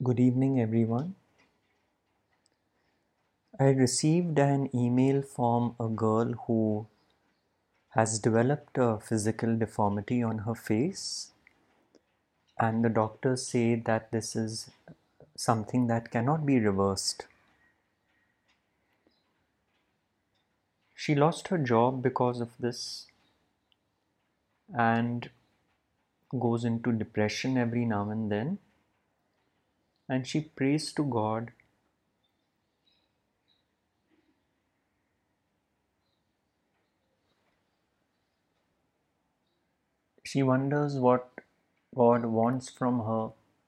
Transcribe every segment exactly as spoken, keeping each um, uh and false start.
Good evening, everyone. I received an email from a girl who has developed a physical deformity on her face, and the doctors say that this is something that cannot be reversed. She lost her job because of this and goes into depression every now and then, and she prays to God. She wonders what God wants from her.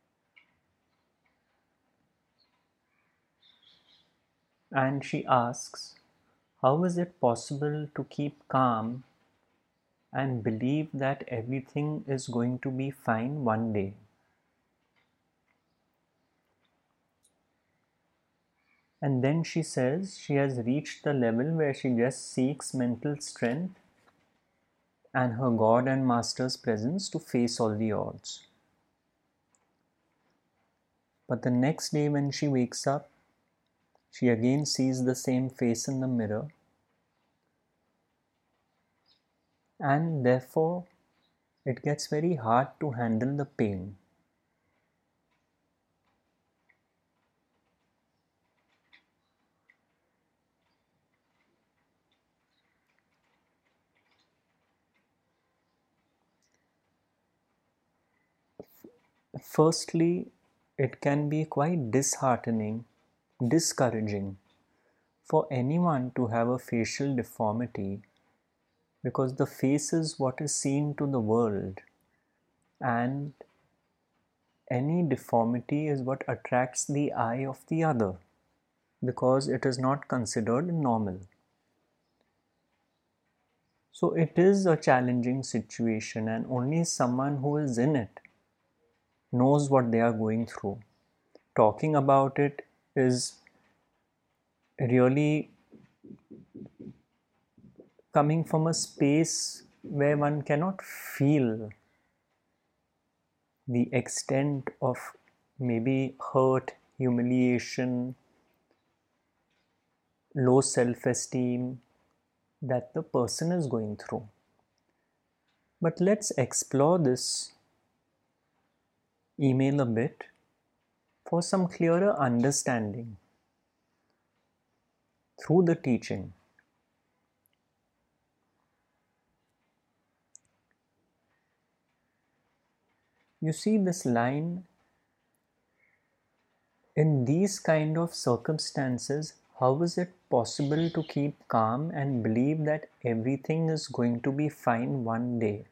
And she asks, how is it possible to keep calm and believe that everything is going to be fine one day? And then she says she has reached the level where she just seeks mental strength and her God and Master's presence to face all the odds. But the next day, when she wakes up, she again sees the same face in the mirror, and therefore it gets very hard to handle the pain. Firstly, it can be quite disheartening, discouraging for anyone to have a facial deformity, because the face is what is seen to the world, and any deformity is what attracts the eye of the other because it is not considered normal. So it is a challenging situation, and only someone who is in it knows what they are going through. Talking about it is really coming from a space where one cannot feel the extent of maybe hurt, humiliation, low self esteem that the person is going through. But let's explore this email a bit for some clearer understanding through the teaching. You see this line, in these kind of circumstances, how is it possible to keep calm and believe that everything is going to be fine one day?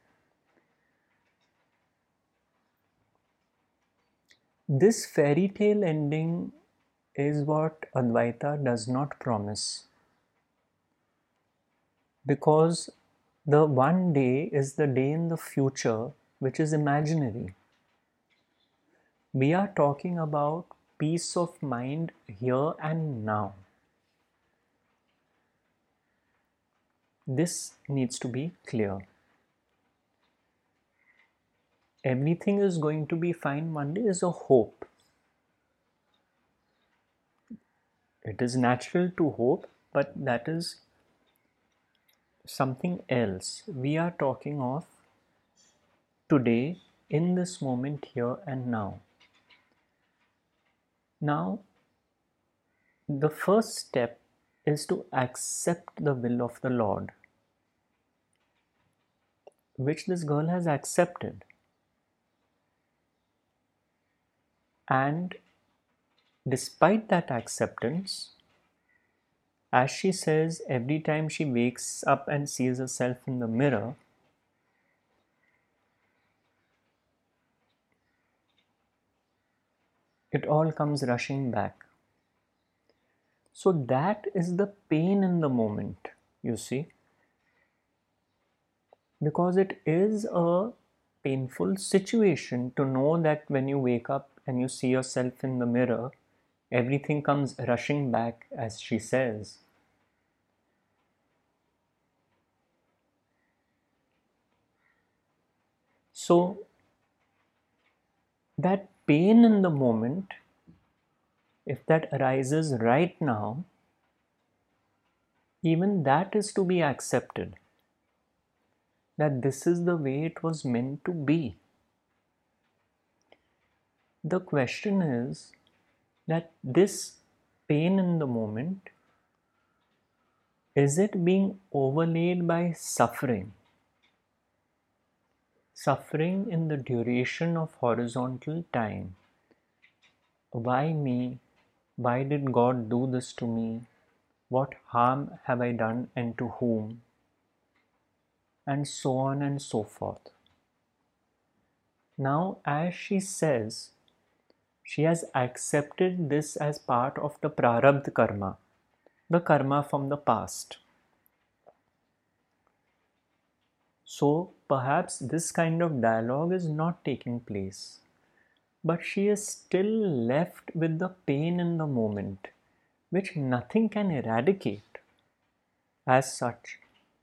This fairy tale ending is what Advaita does not promise, because the one day is the day in the future which is imaginary. We are talking about peace of mind here and now. This needs to be clear. Everything is going to be fine one day is a hope. It is natural to hope, but that is something else. We are talking of today, in this moment, here and now. Now, the first step is to accept the will of the Lord, which this girl has accepted. And despite that acceptance, as she says, every time she wakes up and sees herself in the mirror, it all comes rushing back. So that is the pain in the moment, you see, because it is a painful situation to know that when you wake up and you see yourself in the mirror, everything comes rushing back, as she says. So that pain in the moment if that arises right now, even that is to be accepted, that this is the way it was meant to be. The question is that this pain in the moment, is it being overlaid by suffering? Suffering in the duration of horizontal time. Why me? Why did God do this to me? What harm have I done and to whom? And so on and so forth. Now, as she says, she has accepted this as part of the prarabdha karma, the karma from the past. So perhaps this kind of dialogue is not taking place, but she is still left with the pain in the moment, which nothing can eradicate as such.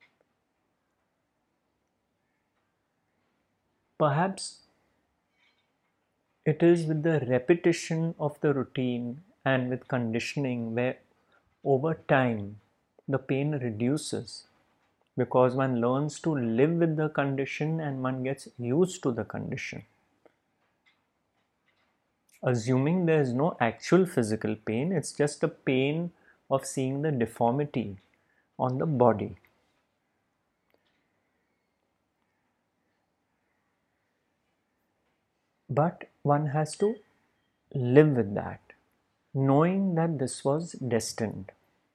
Perhaps it is with the repetition of the routine and with conditioning where over time the pain reduces, because one learns to live with the condition and one gets used to the condition. Assuming there is no actual physical pain, it's just a pain of seeing the deformity on the body. But one has to live with that, knowing that this was destined.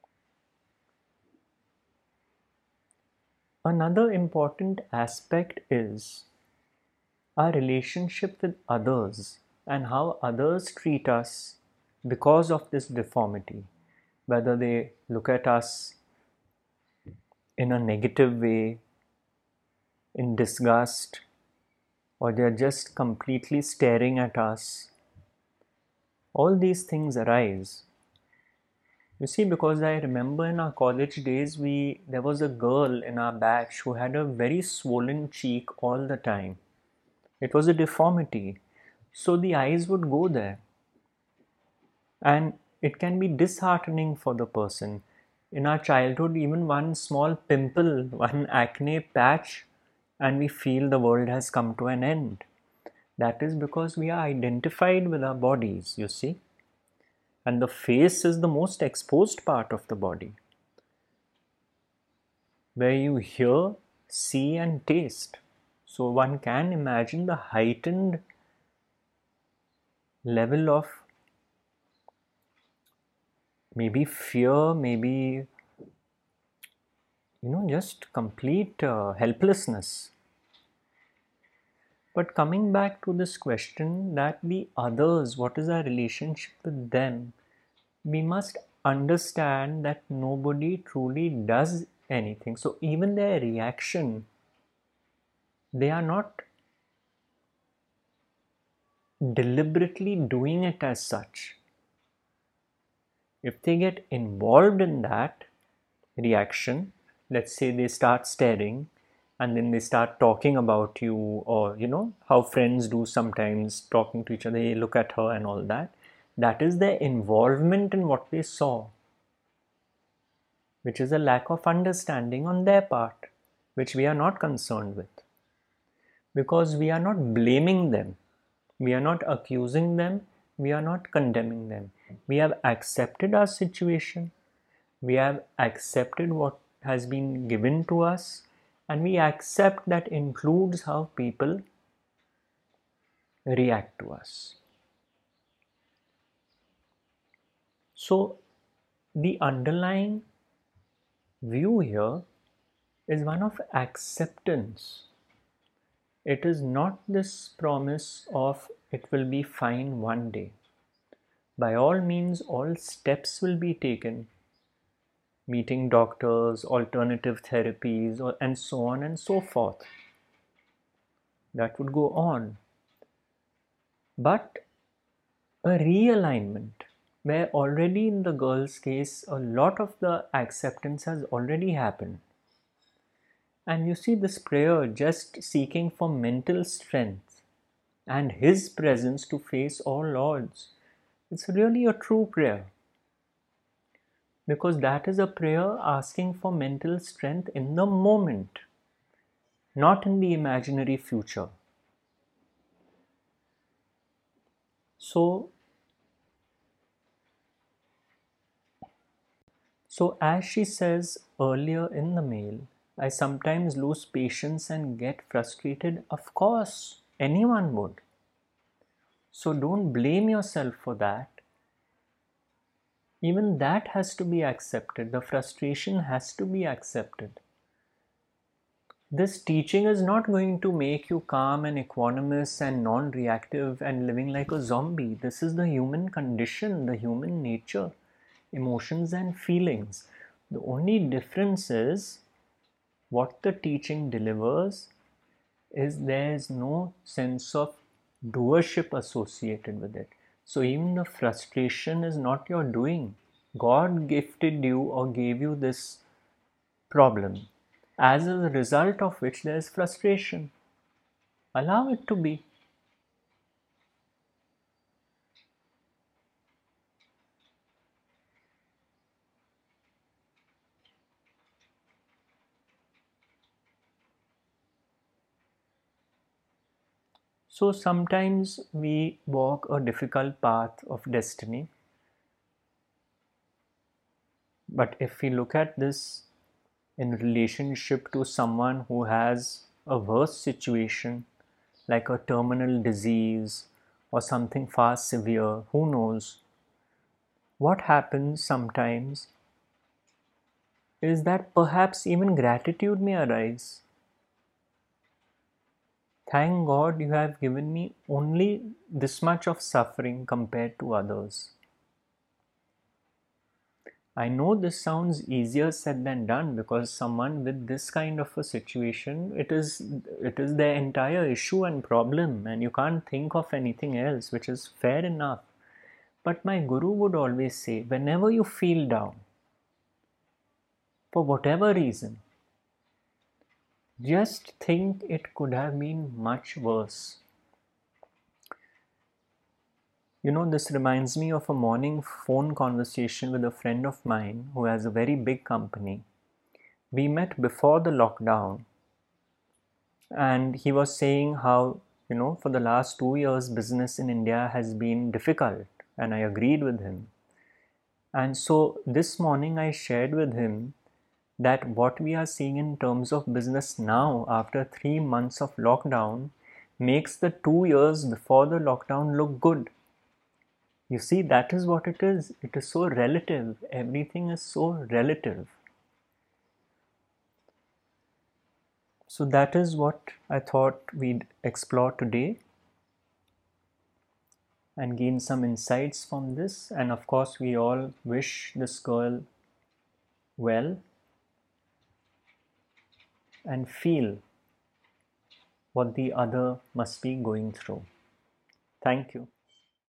Another important aspect is our relationship with others and how others treat us because of this deformity. Whether they look at us in a negative way, in disgust, or they're just completely staring at us. All these things arise. You see, because I remember in our college days, we there was a girl in our batch who had a very swollen cheek all the time. It was a deformity. So the eyes would go there. And it can be disheartening for the person. In our childhood, even one small pimple, one acne patch, and we feel the world has come to an end. That is because we are identified with our bodies, you see. And the face is the most exposed part of the body, where you hear, see, and taste. So one can imagine the heightened level of maybe fear, maybe, you know, just complete uh, helplessness. But coming back to this question that the others, what is our relationship with them? We must understand that nobody truly does anything. So even their reaction, they are not deliberately doing it as such. If they get involved in that reaction, let's say they start staring and then they start talking about you, or you know how friends do sometimes, talking to each other, they look at her and all that. That is their involvement in what they saw, which is a lack of understanding on their part, which we are not concerned with. Because we are not blaming them, we are not accusing them, we are not condemning them. We have accepted our situation, we have accepted what has been given to us, and we accept that includes how people react to us. So, the underlying view here is one of acceptance. It is not this promise of it will be fine one day. By all means, all steps will be taken. Meeting doctors, alternative therapies, or, and so on and so forth. That would go on. But a realignment, where already in the girl's case, a lot of the acceptance has already happened. And you see this prayer just seeking for mental strength and His presence to face all odds. It's really a true prayer, because that is a prayer asking for mental strength in the moment, not in the imaginary future. So, so as she says earlier in the mail, I sometimes lose patience and get frustrated. Of course, anyone would. So don't blame yourself for that. Even that has to be accepted. The frustration has to be accepted. This teaching is not going to make you calm and equanimous and non-reactive and living like a zombie. This is the human condition, the human nature, emotions and feelings. The only difference is what the teaching delivers is there is no sense of doership associated with it. So even the frustration is not your doing. God gifted you or gave you this problem, as a result of which there is frustration. Allow it to be. So sometimes we walk a difficult path of destiny. But if we look at this in relationship to someone who has a worse situation, like a terminal disease or something far severe, who knows? What happens sometimes is that perhaps even gratitude may arise. Thank God you have given me only this much of suffering compared to others. I know this sounds easier said than done, because someone with this kind of a situation, it is it is their entire issue and problem, and you can't think of anything else, which is fair enough. But my guru would always say, whenever you feel down, for whatever reason, just think it could have been much worse. You know, this reminds me of a morning phone conversation with a friend of mine who has a very big company. We met before the lockdown, and he was saying how, you know, for the last two years, business in India has been difficult, and I agreed with him. And so this morning I shared with him that what we are seeing in terms of business now, after three months of lockdown, makes the two years before the lockdown look good. You see, that is what it is. It is so relative. Everything is so relative. So that is what I thought we'd explore today and gain some insights from this. And of course, we all wish this girl well and feel what the other must be going through. Thank you.